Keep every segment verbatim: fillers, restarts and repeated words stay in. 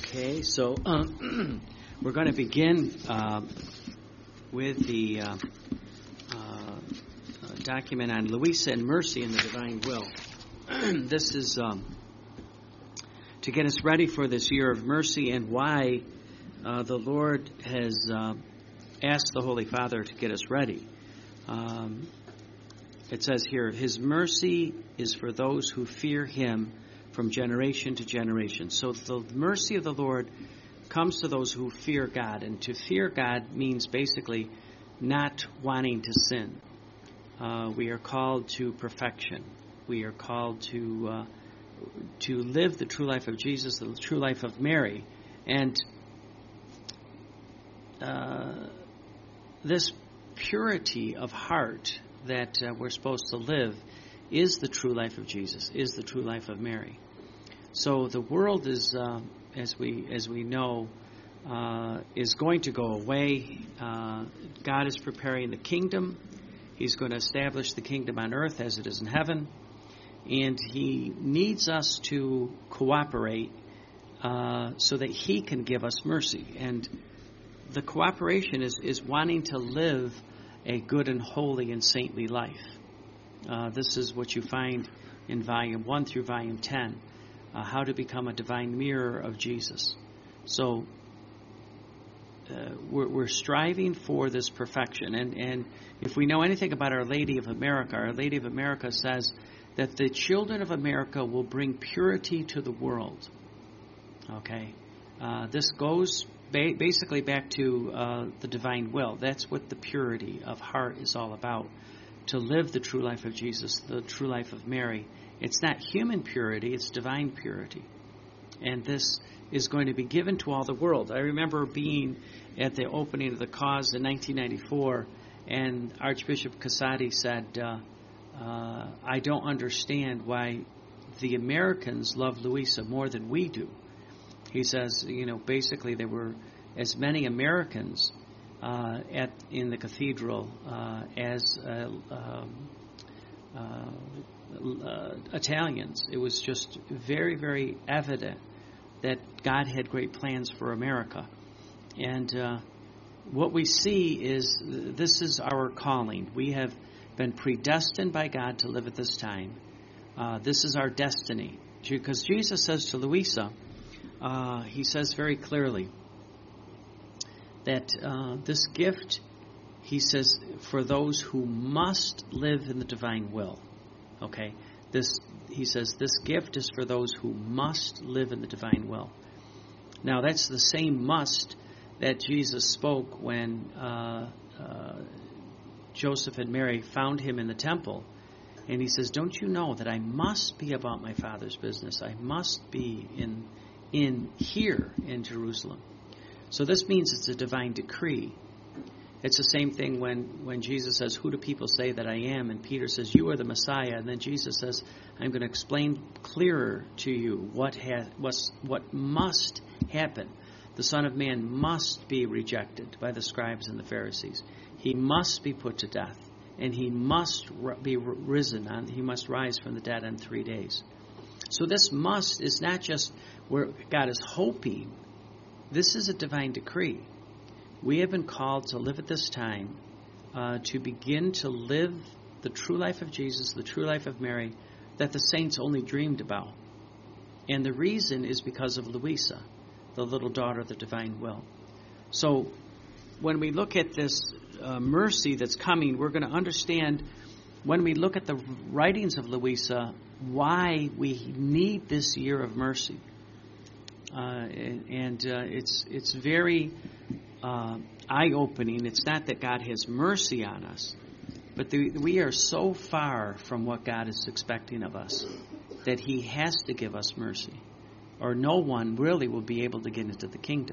Okay, so um, we're going to begin uh, with the uh, uh, document on Louisa and Mercy in the Divine Will. This is um, to get us ready for this year of mercy and why uh, the Lord has uh, asked the Holy Father to get us ready. Um, it says here, His mercy is for those who fear Him from generation to generation. So the mercy of the Lord comes to those who fear God. And to fear God means basically not wanting to sin. Uh, we are called to perfection. We are called to uh, to live the true life of Jesus, the true life of Mary. And uh, this purity of heart that uh, we're supposed to live is the true life of Jesus, is the true life of Mary. So the world is, uh, as we as we know, uh, is going to go away. Uh, God is preparing the kingdom. He's going to establish the kingdom on earth as it is in heaven. And He needs us to cooperate uh, so that He can give us mercy. And the cooperation is, is wanting to live a good and holy and saintly life. Uh, this is what you find in Volume one through Volume ten, uh, how to become a divine mirror of Jesus. So uh, we're, we're striving for this perfection. And, and if we know anything about Our Lady of America, Our Lady of America says that the children of America will bring purity to the world. Okay? Uh, this goes ba- basically back to uh, the divine will. That's what the purity of heart is all about. To live the true life of Jesus, the true life of Mary. It's not human purity, it's divine purity. And this is going to be given to all the world. I remember being at the opening of the cause in nineteen ninety-four, and Archbishop Casati said, uh, uh, I don't understand why the Americans love Louisa more than we do. He says, you know, basically there were as many Americans Uh, at in the cathedral uh, as uh, um, uh, uh, Italians. It was just very, very evident that God had great plans for America. And uh, what we see is this is our calling. We have been predestined by God to live at this time. Uh, this is our destiny. Because Jesus says to Louisa, uh, He says very clearly, that uh, this gift, He says, for those who must live in the divine will. Okay? This, He says, this gift is for those who must live in the divine will. Now, that's the same must that Jesus spoke when uh, uh, Joseph and Mary found Him in the temple. And He says, don't you know that I must be about my Father's business? I must be in in here in Jerusalem. So this means it's a divine decree. It's the same thing when, when Jesus says, who do people say that I am? And Peter says, you are the Messiah. And then Jesus says, I'm going to explain clearer to you what has, what's, what must happen. The Son of Man must be rejected by the scribes and the Pharisees. He must be put to death. And He must be risen. On, he must rise from the dead in three days. So this must is not just where God is hoping. This is a divine decree. We have been called to live at this time, uh, to begin to live the true life of Jesus, the true life of Mary, that the saints only dreamed about. And the reason is because of Louisa, the little daughter of the divine will. So when we look at this uh, mercy that's coming, we're going to understand, when we look at the writings of Louisa, why we need this year of mercy. Uh, and and uh, it's it's very uh, eye-opening. It's not that God has mercy on us, but the, we are so far from what God is expecting of us that He has to give us mercy, or no one really will be able to get into the kingdom.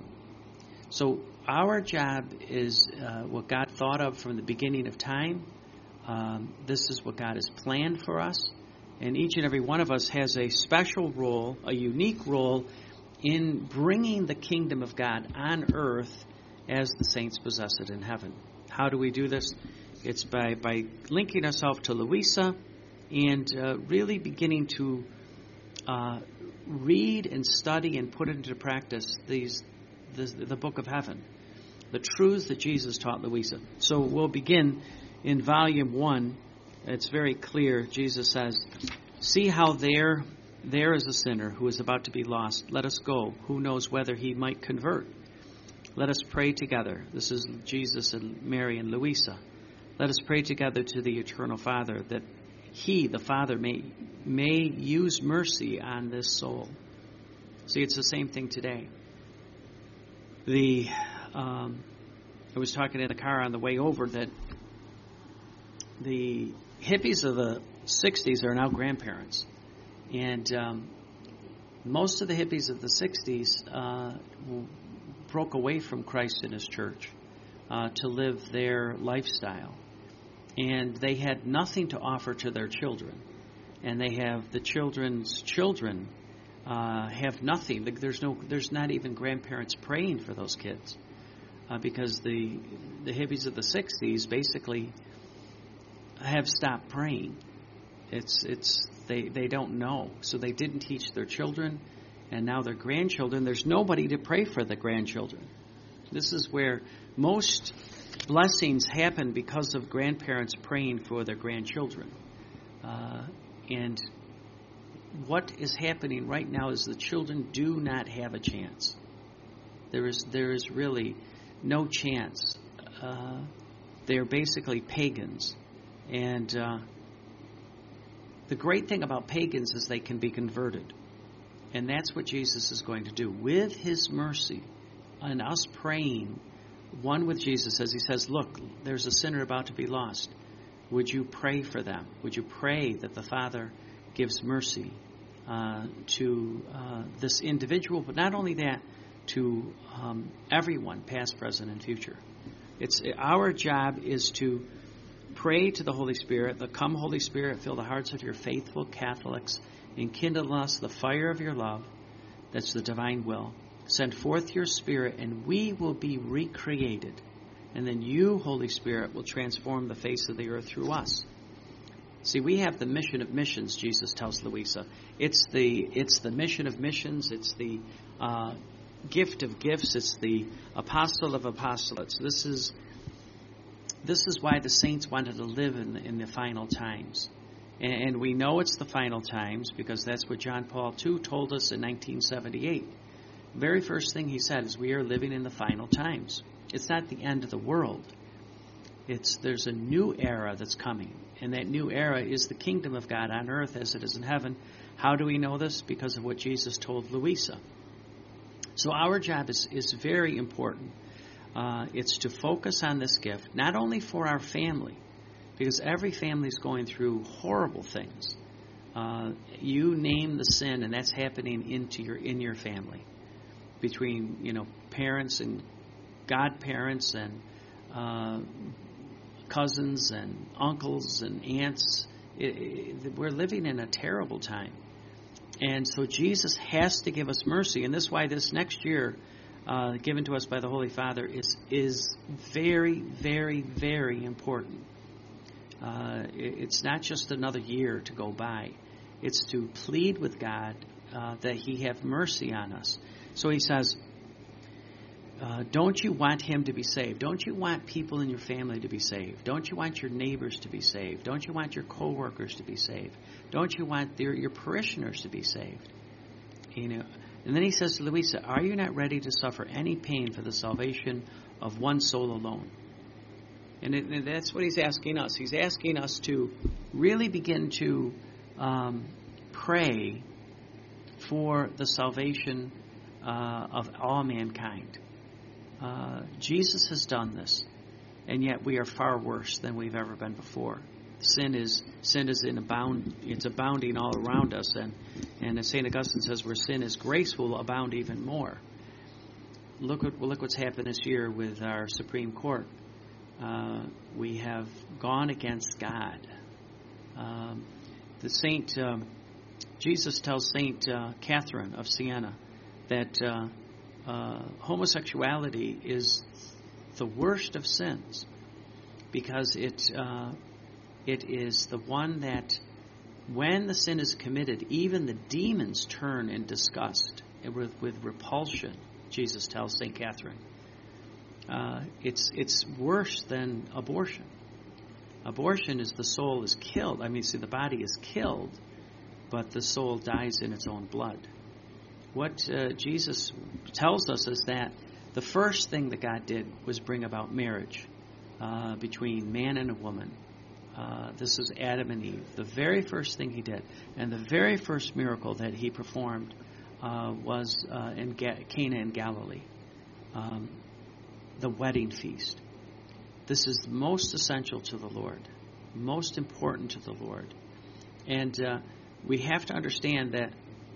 So our job is uh, what God thought of from the beginning of time. Um, this is what God has planned for us, and each and every one of us has a special role, a unique role, in bringing the kingdom of God on earth as the saints possess it in heaven. How do we do this? It's by, by linking ourselves to Louisa and uh, really beginning to uh, read and study and put into practice these the, the book of heaven, the truths that Jesus taught Louisa. So we'll begin in volume one. It's very clear. Jesus says, "See how there, there is a sinner who is about to be lost. Let us go. Who knows whether he might convert? Let us pray together." This is Jesus and Mary and Louisa. "Let us pray together to the eternal Father, that he, the Father, may may use mercy on this soul." See, it's the same thing today. The um, I was talking in the car on the way over that the hippies of the sixties are now grandparents, and um, most of the hippies of the sixties uh, broke away from Christ and His church uh, to live their lifestyle, and they had nothing to offer to their children, and they have the children's children uh, have nothing. There's no, there's not even grandparents praying for those kids uh, because the the hippies of the sixties basically have stopped praying. It's it's they they don't know, so they didn't teach their children, and now their grandchildren. There's nobody to pray for the grandchildren. This is where most blessings happen because of grandparents praying for their grandchildren. Uh, and what is happening right now is the children do not have a chance. There is there is really no chance. Uh, they're basically pagans. And uh, the great thing about pagans is they can be converted. And that's what Jesus is going to do. With His mercy and us praying one with Jesus, as He says, "Look, there's a sinner about to be lost. Would you pray for them? Would you pray that the Father gives mercy uh, to uh, this individual, but not only that, to um, everyone, past, present, and future?" It's our job is to pray to the Holy Spirit, the "Come, Holy Spirit, fill the hearts of your faithful Catholics, and kindle in us the fire of your love." That's the divine will. "Send forth your Spirit, and we will be recreated. And then you, Holy Spirit, will transform the face of the earth through us." See, we have the mission of missions, Jesus tells Louisa. It's the it's the mission of missions. It's the uh, gift of gifts. It's the apostle of apostolates. This is this is why the saints wanted to live in the, in the final times. And, and we know it's the final times because that's what John Paul the Second told us in nineteen seventy-eight. The very first thing he said is we are living in the final times. It's not the end of the world. It's there's a new era that's coming. And that new era is the kingdom of God on earth as it is in heaven. How do we know this? Because of what Jesus told Louisa. So our job is, is very important. Uh, it's to focus on this gift, not only for our family, because every family is going through horrible things. Uh, you name the sin, and that's happening into your in your family, between you know parents and godparents and uh, cousins and uncles and aunts. It, it, we're living in a terrible time, and so Jesus has to give us mercy, and this is why this next year, uh, given to us by the Holy Father, is is very, very, very important. Uh, it, it's not just another year to go by. It's to plead with God uh, that He have mercy on us. So He says, Uh, don't you want him to be saved? Don't you want people in your family to be saved? Don't you want your neighbors to be saved? Don't you want your coworkers to be saved? Don't you want their, your parishioners to be saved? You know. And then he says to Louisa, "Are you not ready to suffer any pain for the salvation of one soul alone?" And, it, and that's what he's asking us. He's asking us to really begin to um, pray for the salvation uh, of all mankind. Uh, Jesus has done this, and yet we are far worse than we've ever been before. Sin is sin is in abound. It's abounding all around us, and and as Saint Augustine says, where sin is, grace will abound even more. Look what look what's happened this year with our Supreme Court. Uh, we have gone against God. Um, the Saint um, Jesus tells Saint uh, Catherine of Siena that. Uh, Uh, homosexuality is the worst of sins because it uh, it is the one that when the sin is committed, even the demons turn in disgust with, with repulsion, Jesus tells Saint Catherine. Uh, it's it's worse than abortion. Abortion is the soul is killed. I mean, see, the body is killed, but the soul dies in its own blood. What uh, Jesus tells us is that the first thing that God did was bring about marriage uh, between man and a woman. Uh, this is Adam and Eve. The very first thing he did, and the very first miracle that he performed uh, was uh, in Ga- Cana in Galilee. Um, the wedding feast. This is most essential to the Lord, most important to the Lord. And uh, we have to understand that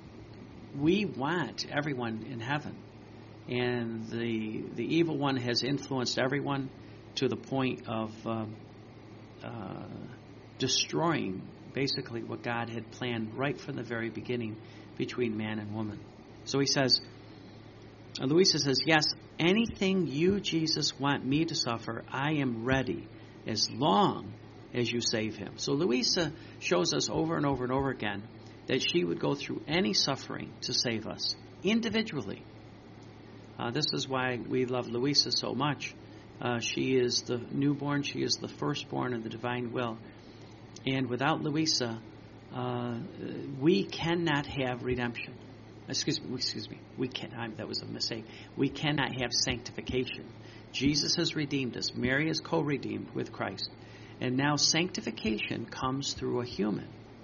we want everyone in heaven. And the the evil one has influenced everyone to the point of um, uh, destroying basically what God had planned right from the very beginning between man and woman. So he says, Louisa says, yes, anything you, Jesus, want me to suffer, I am ready, as long as you save him. So Louisa shows us over and over and over again that she would go through any suffering to save us, individually. Uh, this is why we love Louisa so much. Uh, she is the newborn, she is the firstborn of the divine will. And without Louisa, uh, we cannot have redemption. Excuse me, excuse me. We can. I, that was a mistake. We cannot have sanctification. Jesus has redeemed us. Mary is co-redeemed with Christ, and now sanctification comes through a human.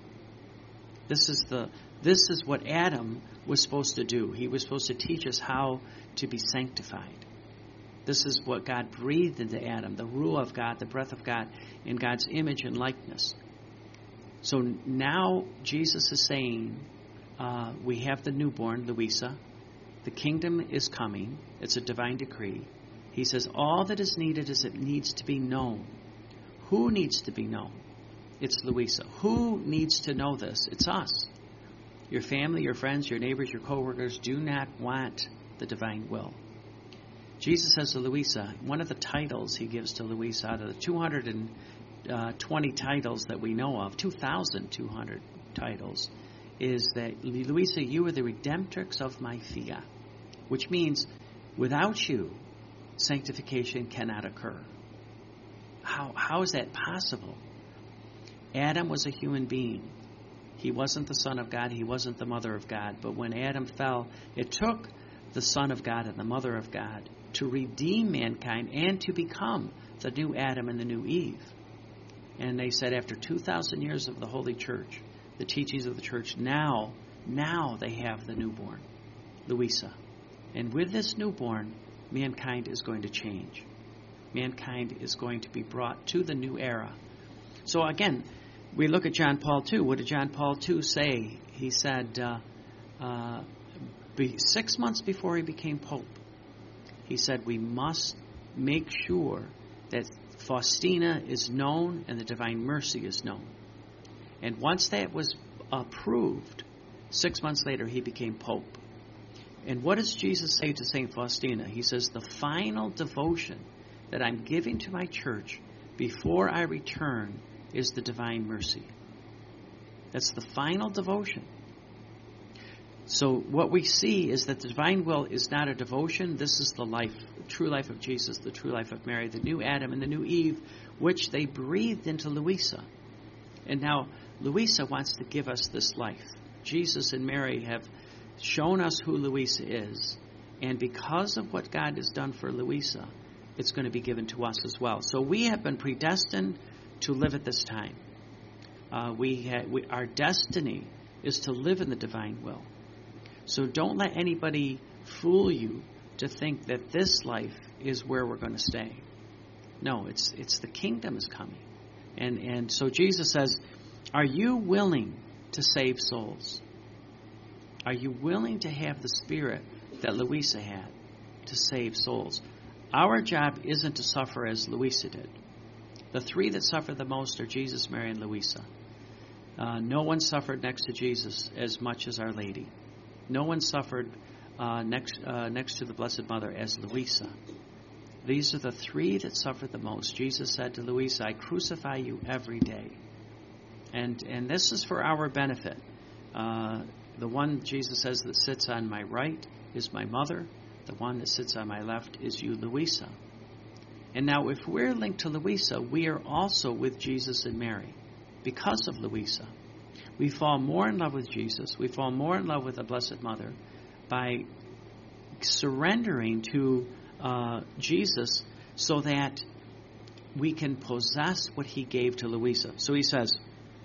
This is the. This is what Adam was supposed to do. He was supposed to teach us how to be sanctified. This is what God breathed into Adam: the ruah of God, the breath of God, in God's image and likeness. So now Jesus is saying, Uh, we have the newborn, Louisa. The kingdom is coming. It's a divine decree. He says all that is needed is it needs to be known. Who needs to be known? It's Louisa. Who needs to know this? It's us. Your family, your friends, your neighbors, your co-workers do not want the divine will. Jesus says to Louisa, one of the titles he gives to Louisa out of the two hundred twenty titles that we know of, two thousand two hundred titles, is that, Louisa, you are the redemptrix of my fiat, which means without you, sanctification cannot occur. How how is that possible? Adam was a human being. He wasn't the son of God. He wasn't the mother of God. But when Adam fell, it took the son of God and the mother of God to redeem mankind and to become the new Adam and the new Eve. And they said after two thousand years of the Holy Church, the teachings of the church, now, now they have the newborn, Louisa. And with this newborn, mankind is going to change. Mankind is going to be brought to the new era. So again, we look at John Paul the Second. What did John Paul the Second say? He said, uh, uh, be, six months before he became Pope, he said, we must make sure that Faustina is known and the divine mercy is known. And once that was approved, six months later he became Pope. And what does Jesus say to Saint Faustina? He says, the final devotion that I'm giving to my church before I return is the divine mercy. That's the final devotion. So what we see is that the divine will is not a devotion. This is the life, the true life of Jesus, the true life of Mary, the new Adam and the new Eve, which they breathed into Louisa. And now Louisa wants to give us this life. Jesus and Mary have shown us who Louisa is. And because of what God has done for Louisa, it's going to be given to us as well. So we have been predestined to live at this time. Uh, we, ha- we Our destiny is to live in the divine will. So don't let anybody fool you to think that this life is where we're going to stay. No, it's it's the kingdom is coming. And and so Jesus says, are you willing to save souls? Are you willing to have the spirit that Louisa had to save souls? Our job isn't to suffer as Louisa did. The three that suffer the most are Jesus, Mary, and Louisa. Uh, no one suffered next to Jesus as much as Our Lady. No one suffered uh, next uh, next to the Blessed Mother as Louisa. These are the three that suffered the most. Jesus said to Louisa, I crucify you every day. And and this is for our benefit. Uh, the one, Jesus says, that sits on my right is my mother. The one that sits on my left is you, Louisa. And now if we're linked to Louisa, we are also with Jesus and Mary because of Louisa. We fall more in love with Jesus. We fall more in love with the Blessed Mother by surrendering to uh, Jesus so that we can possess what he gave to Louisa. So he says,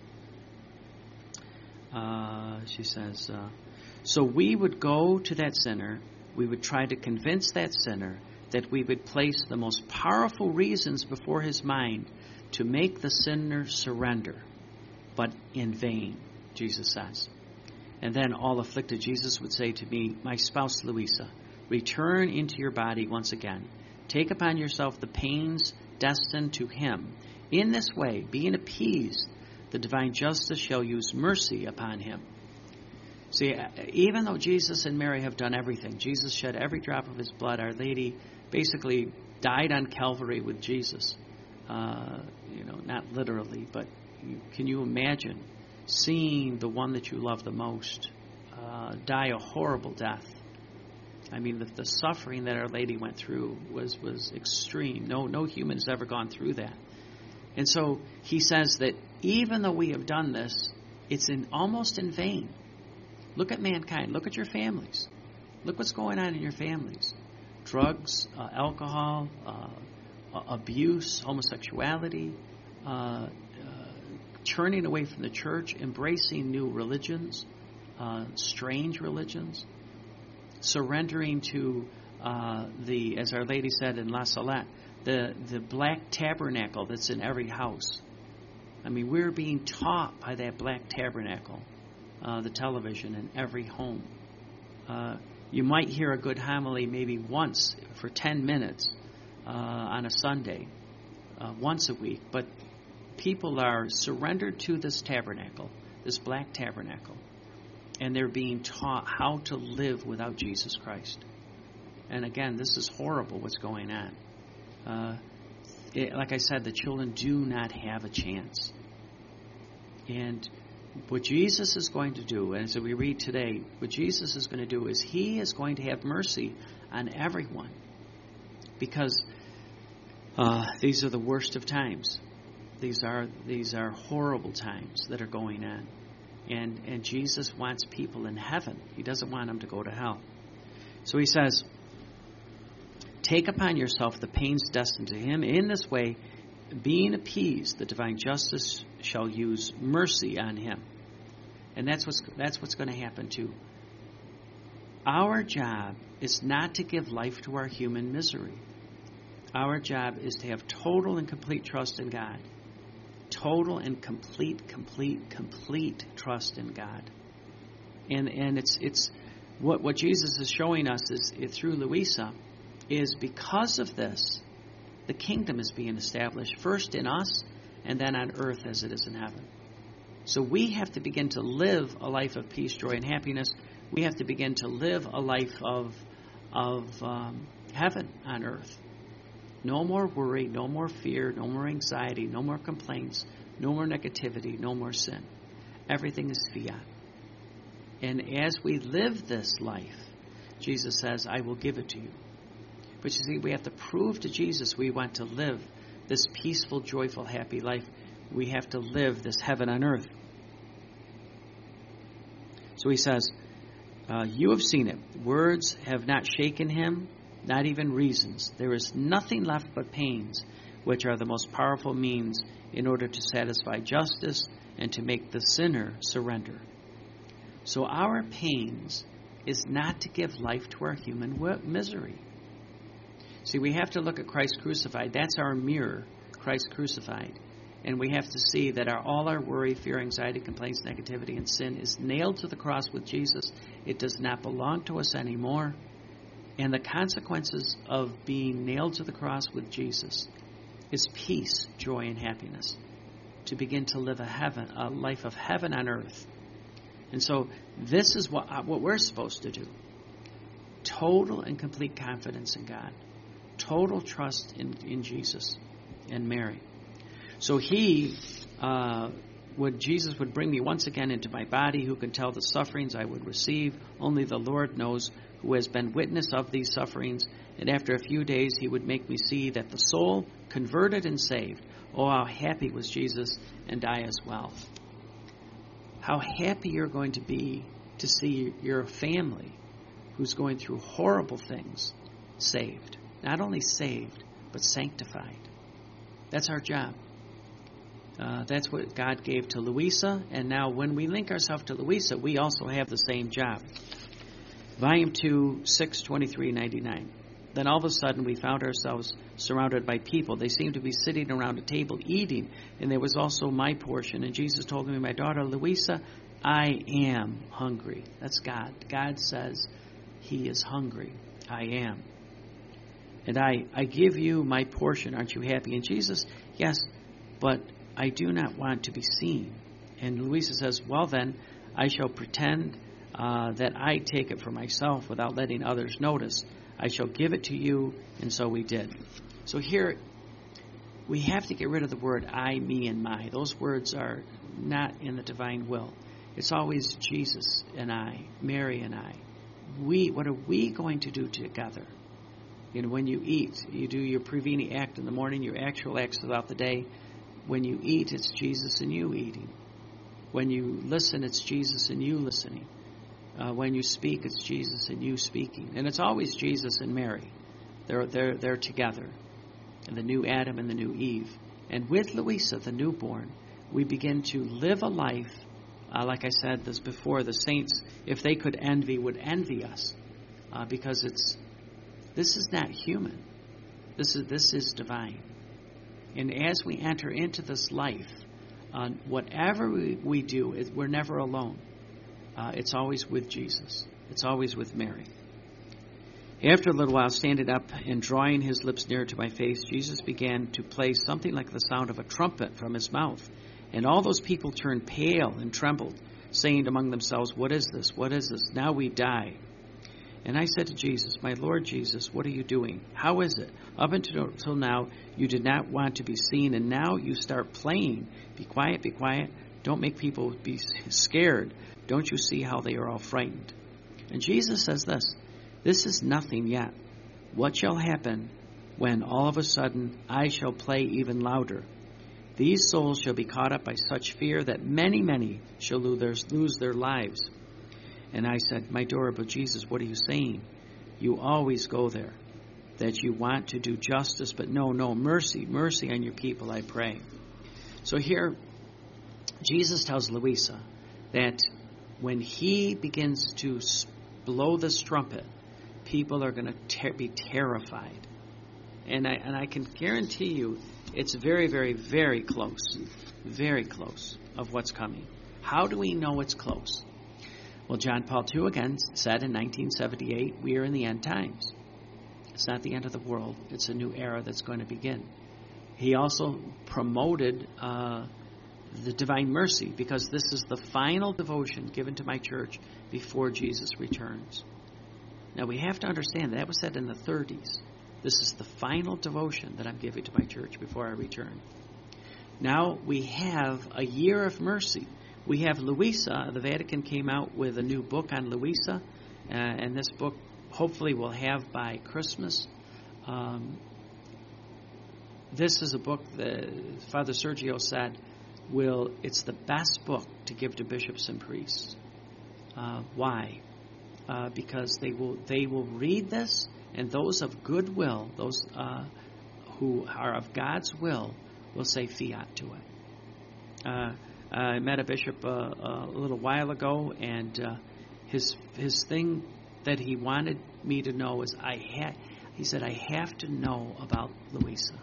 uh, she says, uh, so we would go to that sinner, we would try to convince that sinner that we would place the most powerful reasons before his mind to make the sinner surrender, but in vain, Jesus says. And then all afflicted, Jesus would say to me, my spouse Louisa, return into your body once again. Take upon yourself the pains destined to him. In this way, being appeased, the divine justice shall use mercy upon him. See, even though Jesus and Mary have done everything, Jesus shed every drop of his blood, Our Lady basically died on Calvary with Jesus. Uh, you know, not literally, but you, can you imagine seeing the one that you love the most uh, die a horrible death? I mean, the, the suffering that Our Lady went through was, was extreme. No, no human has ever gone through that. And so he says that even though we have done this, it's in almost in vain. Look at mankind. Look at your families. Look what's going on in your families. Drugs, uh, alcohol, uh, abuse, homosexuality, uh, uh, turning away from the church, embracing new religions, uh, strange religions, surrendering to uh, the, as Our Lady said in La Salette, the, the black tabernacle that's in every house. I mean, we're being taught by that black tabernacle, uh, the television in every home. Uh, you might hear a good homily maybe once for ten minutes uh, on a Sunday, uh, once a week, but people are surrendered to this tabernacle, this black tabernacle, and they're being taught how to live without Jesus Christ. And again, this is horrible what's going on. Uh, it, like I said, the children do not have a chance. And what Jesus is going to do, as we read today, what Jesus is going to do is he is going to have mercy on everyone. Because uh, these are the worst of times. These are these are horrible times that are going on. And, and Jesus wants people in heaven. He doesn't want them to go to hell. So he says, take upon yourself the pains destined to him. In this way, being appeased, the divine justice shall use mercy on him. And that's what's, that's what's going to happen too. Our job is not to give life to our human misery. Our job is to have total and complete trust in God. Total and complete, complete, complete trust in God. And and it's it's what what Jesus is showing us is, is through Louisa is because of this, the kingdom is being established first in us and then on earth as it is in heaven. So we have to begin to live a life of peace, joy, and happiness. We have to begin to live a life of of um, heaven on earth. No more worry, no more fear, no more anxiety, no more complaints, no more negativity, no more sin. Everything is fiat. And as we live this life, Jesus says, I will give it to you. But you see, we have to prove to Jesus we want to live this peaceful, joyful, happy life. We have to live this heaven on earth. So he says, uh, you have seen it. Words have not shaken him, not even reasons. There is nothing left but pains, which are the most powerful means in order to satisfy justice and to make the sinner surrender. So our pains is not to give life to our human misery. See, we have to look at Christ crucified. That's our mirror, Christ crucified. And we have to see that our, all our worry, fear, anxiety, complaints, negativity, and sin is nailed to the cross with Jesus. It does not belong to us anymore. And the consequences of being nailed to the cross with Jesus is peace, joy, and happiness. To begin to live a heaven, a life of heaven on earth. And so this is what, what we're supposed to do. Total and complete confidence in God. Total trust in, in Jesus and Mary. So he, uh, would Jesus would bring me once again into my body. Who can tell the sufferings I would receive? Only the Lord knows, who has been witness of these sufferings. And after a few days he would make me see that the soul converted and saved. Oh, how happy was Jesus, and I as well. How happy you're going to be to see your family who's going through horrible things saved. Not only saved, but sanctified. That's our job. Uh, that's what God gave to Louisa, and now when we link ourselves to Louisa, we also have the same job. Volume two, six twenty-three ninety-nine. Then all of a sudden we found ourselves surrounded by people. They seemed to be sitting around a table eating, and there was also my portion. And Jesus told me, my daughter Louisa, I am hungry. That's God. God says he is hungry. I am. And I, I give you my portion. Aren't you happy? And Jesus, yes, but I do not want to be seen. And Louisa says, well then, I shall pretend uh, that I take it for myself without letting others notice. I shall give it to you, and so we did. So here, we have to get rid of the word I, me, and my. Those words are not in the divine will. It's always Jesus and I, Mary and I. We, what are we going to do together? You know, when you eat, you do your Preveni act in the morning, your actual acts throughout the day. When you eat, it's Jesus and you eating. When you listen, it's Jesus and you listening. Uh, when you speak, it's Jesus and you speaking. And it's always Jesus and Mary. They're, they're, they're together. And the new Adam and the new Eve. And with Louisa, the newborn, we begin to live a life, uh, like I said this before, the saints, if they could envy, would envy us. Uh, because it's this is not human. This is, this is divine. And as we enter into this life, uh, whatever we, we do, it, we're never alone. Uh, it's always with Jesus. It's always with Mary. After a little while, standing up and drawing his lips near to my face, Jesus began to play something like the sound of a trumpet from his mouth. And all those people turned pale and trembled, saying among themselves, what is this? What is this? Now we die. And I said to Jesus, my Lord Jesus, what are you doing? How is it? Up until, until now, you did not want to be seen, and now you start playing. Be quiet, be quiet. Don't make people be scared. Don't you see how they are all frightened? And Jesus says this, this is nothing yet. What shall happen when all of a sudden I shall play even louder? These souls shall be caught up by such fear that many, many shall lose their, lose their lives. And I said, my adorable Jesus, what are you saying? You always go there, that you want to do justice, but no, no, mercy, mercy on your people, I pray. So here, Jesus tells Louisa that when he begins to blow this trumpet, people are going to ter- be terrified. And I, and I can guarantee you it's very, very, very close, very close of what's coming. How do we know it's close? Well, John Paul the Second again said in nineteen seventy-eight, we are in the end times. It's not the end of the world. It's a new era that's going to begin. He also promoted uh, the divine mercy, because this is the final devotion given to my church before Jesus returns. Now, we have to understand that, that was said in the thirties. This is the final devotion that I'm giving to my church before I return. Now, we have a year of mercy. We have Louisa. The Vatican came out with a new book on Louisa, uh, and this book hopefully we'll have by Christmas. Um, this is a book that Father Sergio said will it's the best book to give to bishops and priests. Uh, why? Uh, because they will they will read this, and those of goodwill, those uh, who are of God's will, will say fiat to it. Uh, I met a bishop uh, a little while ago, and uh, his his thing that he wanted me to know is I had. He said, I have to know about Louisa.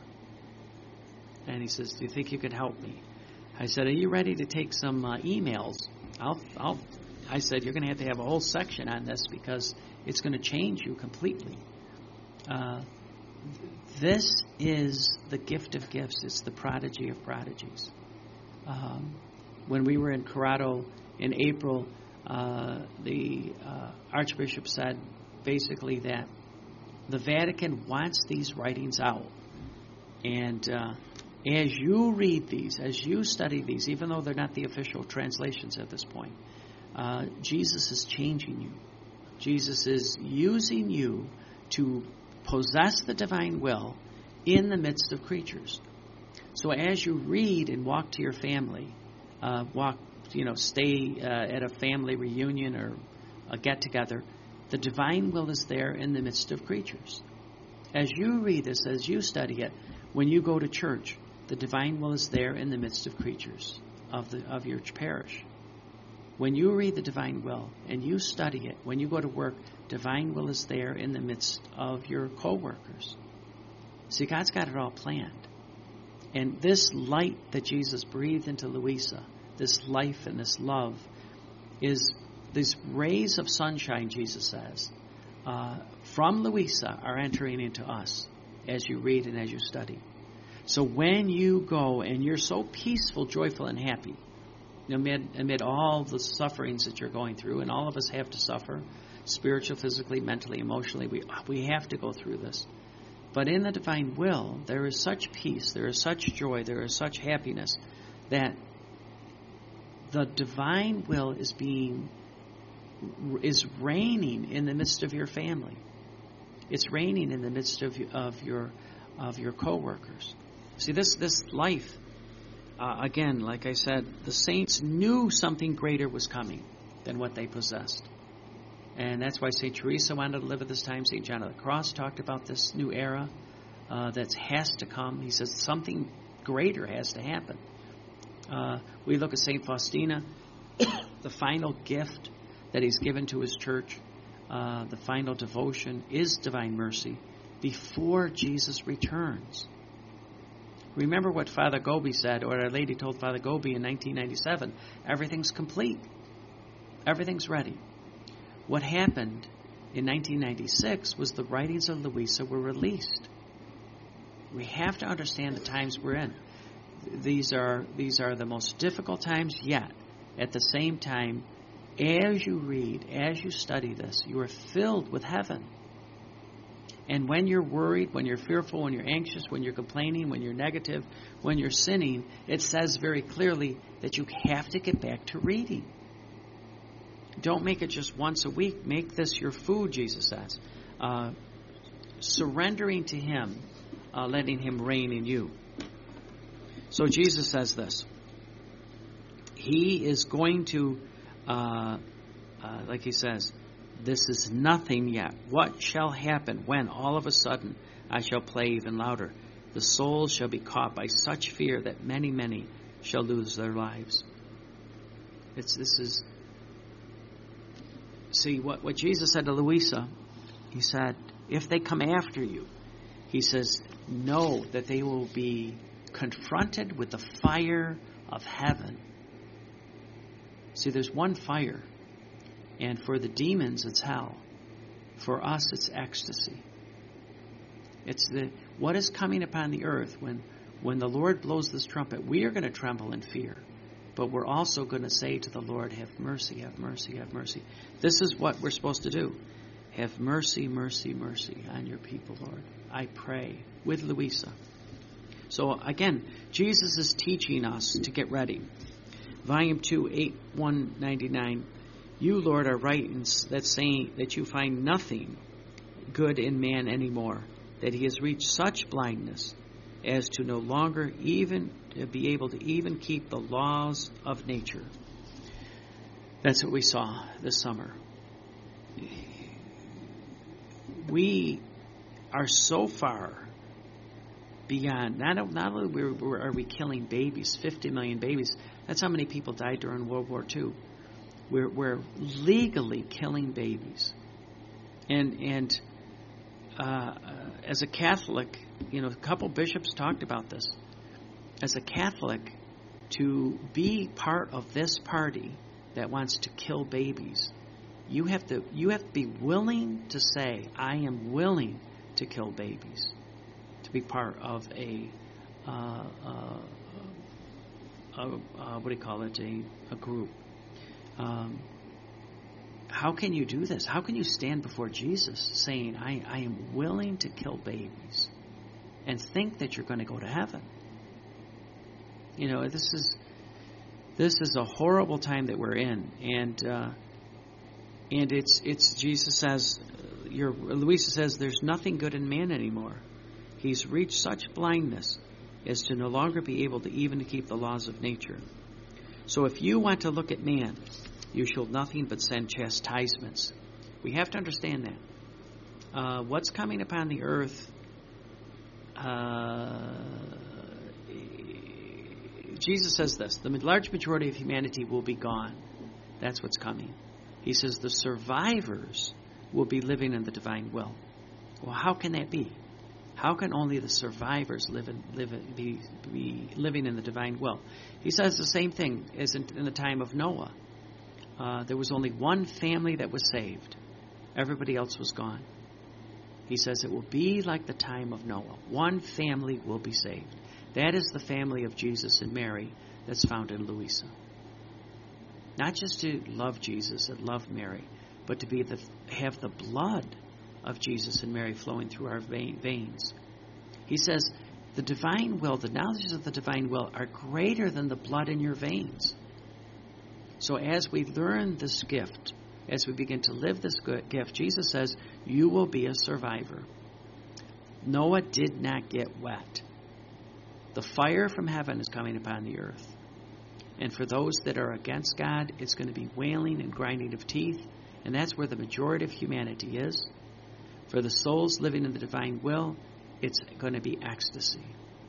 And he says, do you think you could help me? I said, are you ready to take some uh, emails? I'll, I'll. I said, you're going to have to have a whole section on this because it's going to change you completely. Uh, this is the gift of gifts. It's the prodigy of prodigies. Um, when we were in Corrado in April, uh, the uh, Archbishop said basically that the Vatican wants these writings out. And uh, as you read these, as you study these, even though they're not the official translations at this point, uh, Jesus is changing you. Jesus is using you to possess the divine will in the midst of creatures. So as you read and walk to your family, uh, walk, you know, stay uh, at a family reunion or a get-together, the divine will is there in the midst of creatures. As you read this, as you study it, when you go to church, the divine will is there in the midst of creatures of the of your parish. When you read the divine will and you study it, when you go to work, divine will is there in the midst of your co-workers. See, God's got it all planned. And this light that Jesus breathed into Louisa, this life and this love, is these rays of sunshine, Jesus says, uh, from Louisa are entering into us as you read and as you study. So when you go and you're so peaceful, joyful, and happy, amid, amid all the sufferings that you're going through, and all of us have to suffer, spiritually, physically, mentally, emotionally, we we have to go through this. But in the divine will, there is such peace, there is such joy, there is such happiness, that the divine will is being, is reigning in the midst of your family. It's reigning in the midst of, of your of your co-workers. See, this, this life, uh, again, like I said, the saints knew something greater was coming than what they possessed. And that's why Saint Teresa wanted to live at this time. Saint John of the Cross talked about this new era uh, that has to come. He says something greater has to happen. Uh, we look at Saint Faustina, the final gift that he's given to his church, uh, the final devotion is divine mercy before Jesus returns. Remember what Father Gobi said, or Our Lady told Father Gobi in nineteen ninety-seven, everything's complete. Everything's ready. What happened in nineteen ninety-six was the writings of Louisa were released. We have to understand the times we're in. These are these are the most difficult times yet. At the same time, as you read, as you study this, you are filled with heaven. And when you're worried, when you're fearful, when you're anxious, when you're complaining, when you're negative, when you're sinning, it says very clearly that you have to get back to reading. Don't make it just once a week. Make this your food, Jesus says. Uh, surrendering to Him, uh, letting Him reign in you. So Jesus says this. He is going to, uh, uh, like He says, this is nothing yet. What shall happen when all of a sudden I shall play even louder? The soul shall be caught by such fear that many, many shall lose their lives. It's this is see what, what Jesus said to Louisa. He said, if they come after you, He says, know that they will be confronted with the fire of heaven. See, there's one fire. And for the demons, it's hell. For us, it's ecstasy. It's the what is coming upon the earth when, when the Lord blows this trumpet. We are going to tremble in fear. But we're also going to say to the Lord, have mercy, have mercy, have mercy. This is what we're supposed to do. Have mercy, mercy, mercy on your people, Lord. I pray with Louisa. So again, Jesus is teaching us to get ready. Volume two, eight one ninety-nine. You, Lord, are right in that saying that you find nothing good in man anymore, that he has reached such blindness as to no longer even to be able to even keep the laws of nature. That's what we saw this summer. We are so far beyond, not, not only are we killing babies, fifty million babies, that's how many people died during World War Two. We're, we're legally killing babies. And and uh, as a Catholic, you know, a couple bishops talked about this. As a Catholic, to be part of this party that wants to kill babies, you have to you have to be willing to say, I am willing to kill babies, to be part of a, uh, uh, a, uh, what do you call it, a, a group. Um, how can you do this? How can you stand before Jesus saying, I, I am willing to kill babies and think that you're going to go to heaven? You know, this is this is a horrible time that we're in, and uh, and it's it's Jesus says, your Louisa says, there's nothing good in man anymore. He's reached such blindness as to no longer be able to even to keep the laws of nature. So if you want to look at man, you shall nothing but send chastisements. We have to understand that. Uh, what's coming upon the earth, uh, Jesus says this, the large majority of humanity will be gone. That's what's coming. He says the survivors will be living in the divine will. Well, how can that be? How can only the survivors live in, live in, be, be living in the divine will? He says the same thing as in, in the time of Noah. Uh, there was only one family that was saved. Everybody else was gone. He says it will be like the time of Noah. One family will be saved. That is the family of Jesus and Mary that's found in Louisa. Not just to love Jesus and love Mary, but to be the, have the blood of Jesus and Mary flowing through our veins. He says the divine will, the knowledges of the divine will are greater than the blood in your veins. So as we learn this gift, as we begin to live this gift, Jesus says, you will be a survivor. Noah did not get wet. The fire from heaven is coming upon the earth. And for those that are against God, it's going to be wailing and grinding of teeth. And that's where the majority of humanity is. For the souls living in the divine will, it's going to be ecstasy.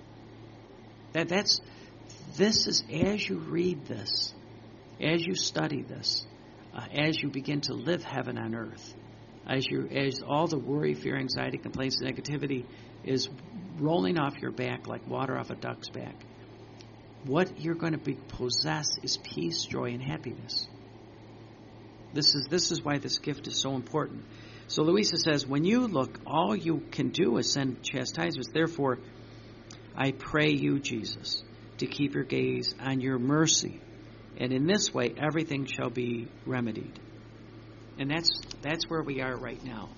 That that's this is, as you read this, as you study this, uh, as you begin to live heaven on earth, as you as all the worry, fear, anxiety, complaints, and negativity is rolling off your back like water off a duck's back, what you're going to be possessed is peace, joy, and happiness. This is this is why this gift is so important. So Louisa says, when you look, all you can do is send chastisements. Therefore, I pray you, Jesus, to keep your gaze on your mercy, and in this way everything shall be remedied. And that's that's where we are right now.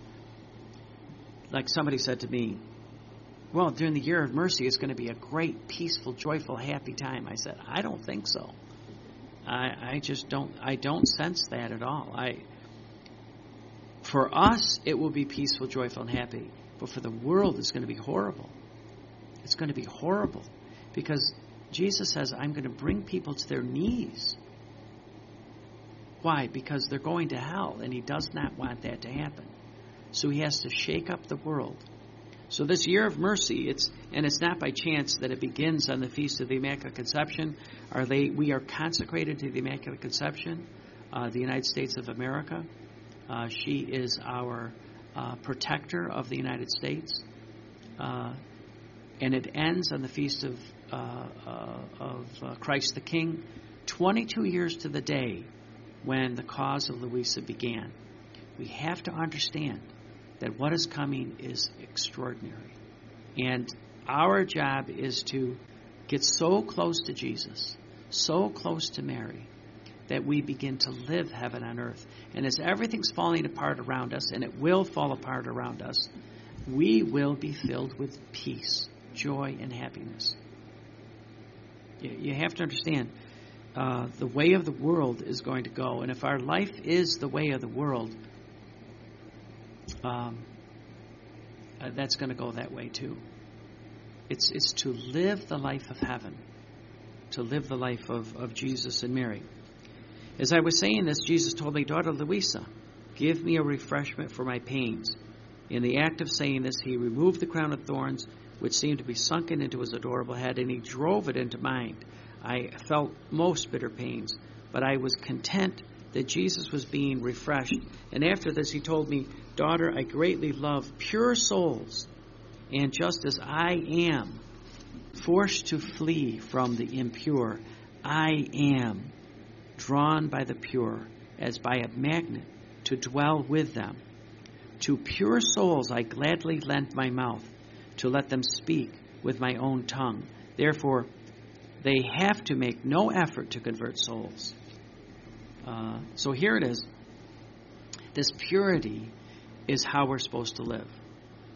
Like somebody said to me, well, during the year of mercy, it's going to be a great, peaceful, joyful, happy time. I said, I don't think so. I, I just don't. I don't sense that at all. I, for us, it will be peaceful, joyful, and happy. But for the world, it's going to be horrible. It's going to be horrible because Jesus says, "I'm going to bring people to their knees." Why? Because they're going to hell, and He does not want that to happen. So He has to shake up the world. So this year of mercy, it's and it's not by chance that it begins on the Feast of the Immaculate Conception. Are they? We are consecrated to the Immaculate Conception, uh, the United States of America. Uh, she is our uh, protector of the United States, uh, and it ends on the Feast of uh, uh, of uh, Christ the King, twenty-two years to the day when the cause of Louisa began. We have to understand that what is coming is extraordinary. And our job is to get so close to Jesus, so close to Mary, that we begin to live heaven on earth. And as everything's falling apart around us, and it will fall apart around us, we will be filled with peace, joy, and happiness. You have to understand, uh, the way of the world is going to go. And if our life is the way of the world, Um, uh, that's going to go that way too. It's it's to live the life of heaven, to live the life of, of Jesus and Mary. As I was saying this, Jesus told me, daughter Louisa, give me a refreshment for my pains. In the act of saying this, he removed the crown of thorns, which seemed to be sunken into his adorable head, and he drove it into mine. I felt most bitter pains, but I was content that Jesus was being refreshed. And after this, he told me, daughter, I greatly love pure souls, and just as I am forced to flee from the impure, I am drawn by the pure as by a magnet to dwell with them. To pure souls I gladly lent my mouth to let them speak with my own tongue. Therefore, they have to make no effort to convert souls. Uh, so here it is. This purity is how we're supposed to live.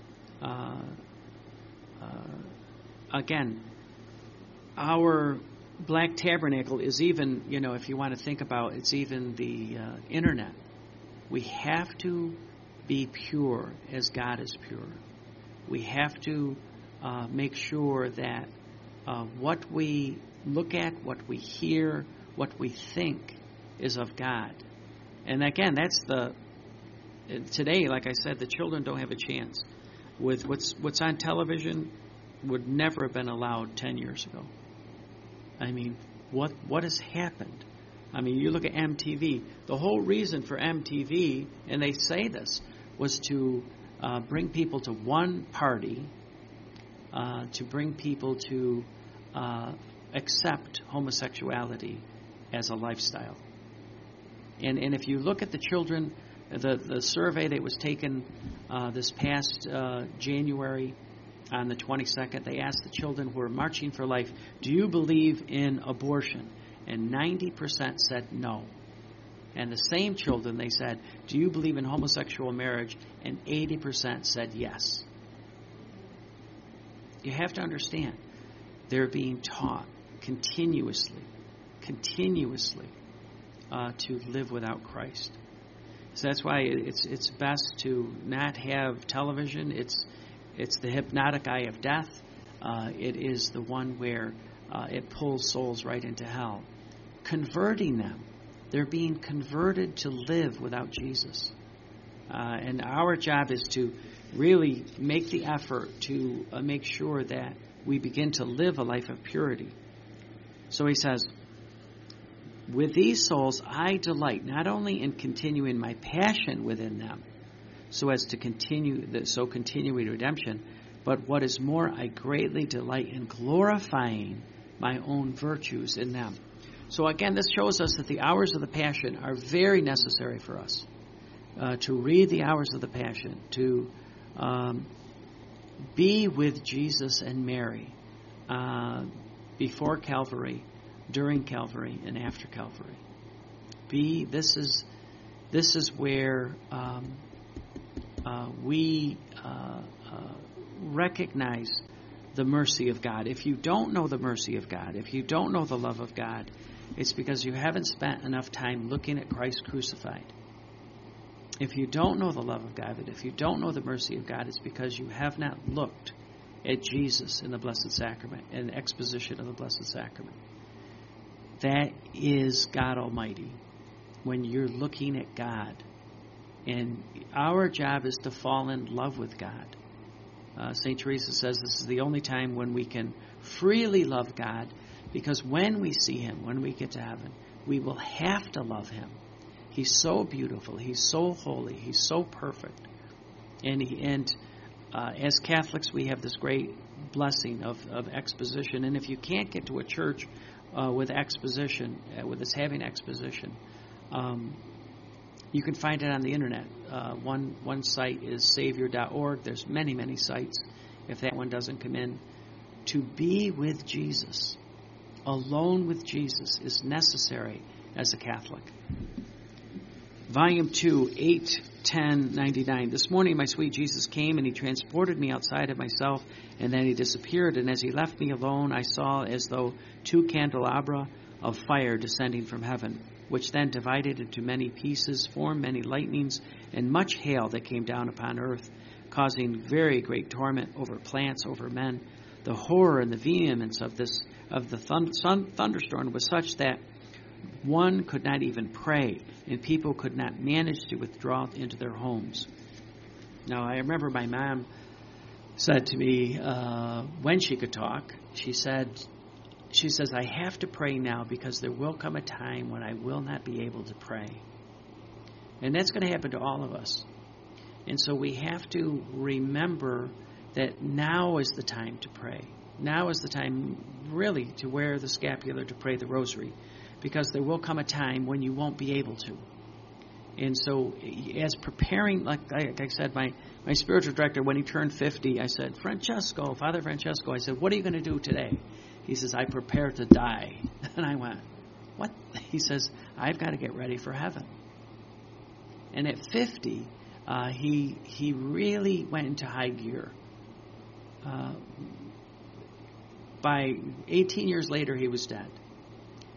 Uh, uh, again, our Black Tabernacle is even, you know, if you want to think about, it's even the uh, internet. We have to be pure as God is pure. We have to uh, make sure that uh, what we look at, what we hear, what we think is of God. And again, that's the, today, like I said, the children don't have a chance. With what's what's on television would never have been allowed ten years ago. I mean, what what has happened? I mean, you look at M T V. The whole reason for M T V, and they say this, was to uh, bring people to one party, uh, to bring people to uh, accept homosexuality as a lifestyle. And and if you look at the children, the, the survey that was taken uh, this past uh, January on the twenty-second, they asked the children who were marching for life, do you believe in abortion? And ninety percent said no. And the same children, they said, do you believe in homosexual marriage? And eighty percent said yes. You have to understand, they're being taught continuously, continuously uh, to live without Christ. So that's why it's it's best to not have television. It's it's the hypnotic eye of death. Uh, it is the one where uh, it pulls souls right into hell. Converting them. They're being converted to live without Jesus. Uh, and our job is to really make the effort to uh, make sure that we begin to live a life of purity. So he says, with these souls I delight not only in continuing my passion within them, so as to continue, the, so continuing redemption, but what is more, I greatly delight in glorifying my own virtues in them. So again, this shows us that the hours of the Passion are very necessary for us. Uh, to read the hours of the Passion, to um, be with Jesus and Mary uh, before Calvary, during Calvary, and after Calvary. Be this is this is where um, uh, we uh, uh, recognize the mercy of God. If you don't know the mercy of God, if you don't know the love of God, it's because you haven't spent enough time looking at Christ crucified. If you don't know the love of God, if you don't know the mercy of God, it's because you have not looked at Jesus in the Blessed Sacrament and the exposition of the Blessed Sacrament. That is God Almighty when you're looking at God. And our job is to fall in love with God. Uh, Saint Teresa says this is the only time when we can freely love God, because when we see Him, when we get to heaven, we will have to love Him. He's so beautiful. He's so holy. He's so perfect. And he, and uh, as Catholics, we have this great blessing of, of exposition. And if you can't get to a church uh, with exposition, uh, with us having exposition, um, you can find it on the internet. Uh, one one site is savior dot org. There's many, many sites. If that one doesn't come in, to be with Jesus, alone with Jesus, is necessary as a Catholic. Volume two, eight ten ninety-nine. This morning my sweet Jesus came, and He transported me outside of myself, and then He disappeared. And as He left me alone, I saw as though two candelabra of fire descending from heaven, which then divided into many pieces, formed many lightnings, and much hail that came down upon earth, causing very great torment over plants, over men. The horror and the vehemence of this of the thund- sun- thunderstorm was such that one could not even pray, and people could not manage to withdraw into their homes. Now, I remember my mom said to me uh, when she could talk, she said, she says, I have to pray now because there will come a time when I will not be able to pray. And that's going to happen to all of us. And so we have to remember that now is the time to pray. Now is the time really to wear the scapular, to pray the rosary, because there will come a time when you won't be able to. And so as preparing, like I, like I said, my, my spiritual director, when he turned fifty, I said, Francesco, Father Francesco, I said, what are you going to do today? He says, I prepare to die. And I went, what? He says, I've got to get ready for heaven. And at fifty, uh, he he really went into high gear. Uh, by eighteen years later, he was dead.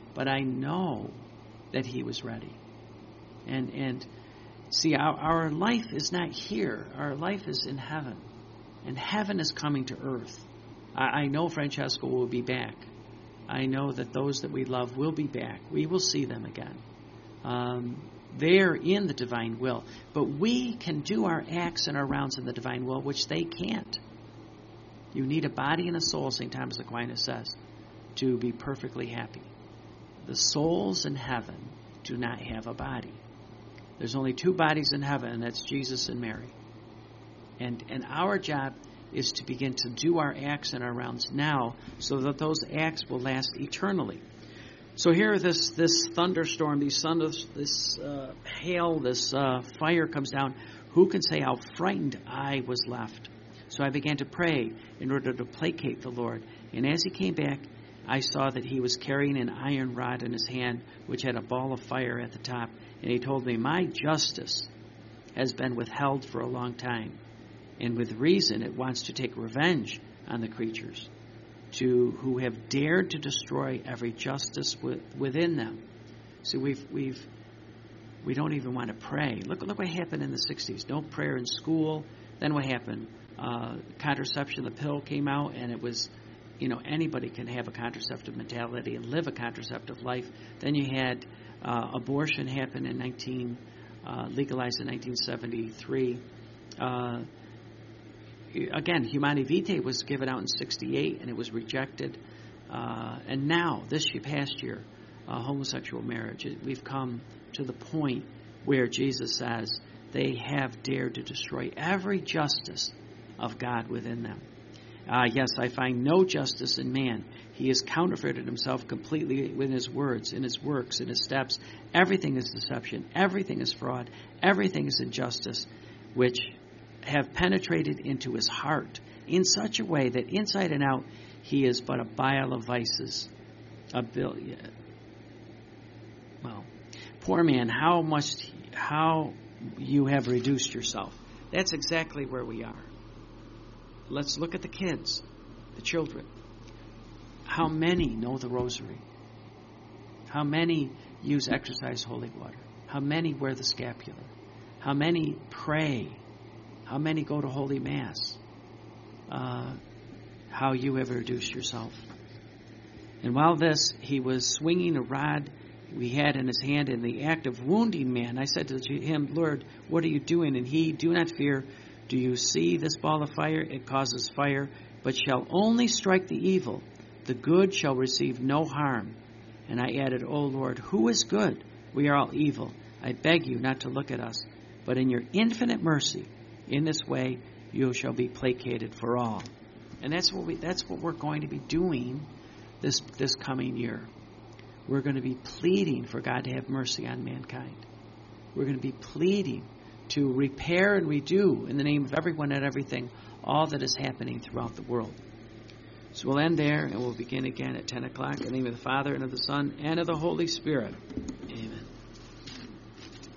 but I know that he was ready. And and see, our, our life is not here. Our life is in heaven. And heaven is coming to earth. I, I know Francesco will be back. I know that those that we love will be back. We will see them again. Um, they're in the divine will. But we can do our acts and our rounds in the divine will, which they can't. You need a body and a soul, Saint Thomas Aquinas says, to be perfectly happy. The souls in heaven do not have a body. There's only two bodies in heaven, and that's Jesus and Mary. And and our job is to begin to do our acts and our rounds now so that those acts will last eternally. So here this this thunderstorm, these thunder, this uh, hail, this uh, fire comes down. Who can say how frightened I was left? So I began to pray in order to placate the Lord. And as he came back, I saw that he was carrying an iron rod in his hand, which had a ball of fire at the top. And he told me, my justice has been withheld for a long time. And with reason, it wants to take revenge on the creatures to who have dared to destroy every justice with, within them. So we've we've we don't even want to pray. Look look what happened in the sixties. No prayer in school. Then what happened? Uh, contraception, the pill came out, and it was, you know, anybody can have a contraceptive mentality and live a contraceptive life. Then you had uh, abortion happen in nineteen uh, legalized in nineteen seventy-three. Uh, Again, Humanae Vitae was given out in sixty-eight, and it was rejected. Uh, and now, this past year, uh, homosexual marriage, we've come to the point where Jesus says they have dared to destroy every justice of God within them. Uh, yes, I find no justice in man. He has counterfeited himself completely in his words, in his works, in his steps. Everything is deception. Everything is fraud. Everything is injustice, which have penetrated into his heart in such a way that inside and out he is but a bile of vices. A billion. Well, poor man, how much, how you have reduced yourself. That's exactly where we are. Let's look at the kids, the children. How many know the rosary? How many use exercise holy water? How many wear the scapular? How many pray? How many go to Holy Mass? Uh, how you have reduced yourself. And while this, he was swinging a rod we had in his hand in the act of wounding man. I said to him, Lord, what are you doing? And he, do not fear. Do you see this ball of fire? It causes fire, but shall only strike the evil. The good shall receive no harm. And I added, O Lord, who is good? We are all evil. I beg you not to look at us, but in your infinite mercy, in this way, you shall be placated for all. And that's what we that's what we're going to be doing this this coming year. We're going to be pleading for God to have mercy on mankind. We're going to be pleading to repair and redo, in the name of everyone and everything, all that is happening throughout the world. So we'll end there, and we'll begin again at ten o'clock. In the name of the Father, and of the Son, and of the Holy Spirit.